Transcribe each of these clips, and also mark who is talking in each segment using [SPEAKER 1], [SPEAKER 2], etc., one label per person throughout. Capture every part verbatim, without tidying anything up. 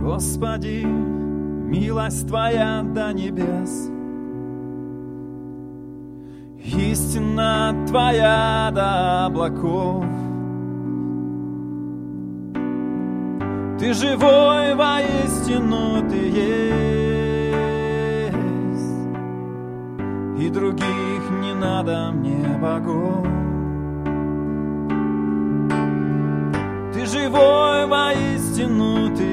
[SPEAKER 1] Господи, милость Твоя до небес, истина Твоя до облаков. Ты живой, воистину Ты есть, и других не надо мне богов. Ты живой, воистину Ты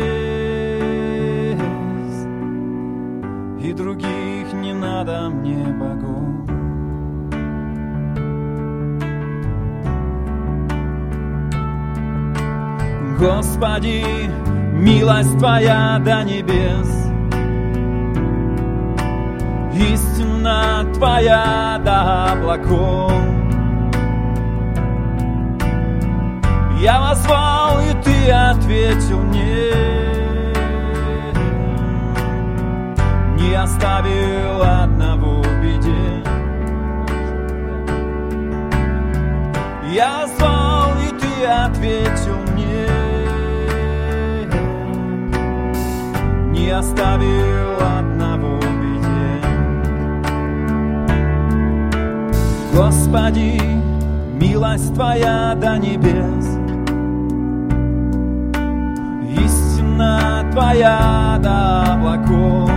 [SPEAKER 1] есть, и других не надо мне богов. Господи, милость Твоя до небес, истина Твоя до облаков. Я возвал, и Ты ответил мне, не оставил одного в беде. Я звал, и Ты ответил мне, не оставил одного в беде. Господи, милость Твоя до небес, истина Твоя до облаков.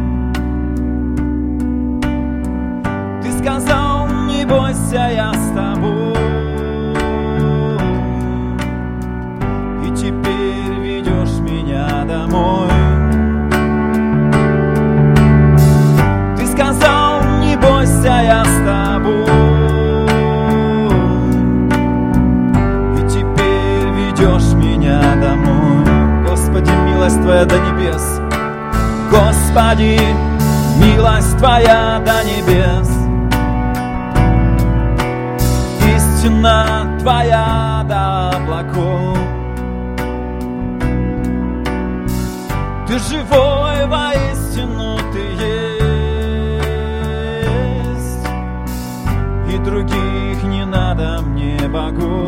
[SPEAKER 1] Ты сказал, не бойся, я с тобой, и теперь ведешь меня домой. Ты сказал, не бойся, я с тобой, и теперь ведешь меня домой. Господи, милость Твоя до небес, Господи, милость Твоя до небес, истина Твоя до облаков. Ты живой, воистину Ты есть, и других не надо мне богов.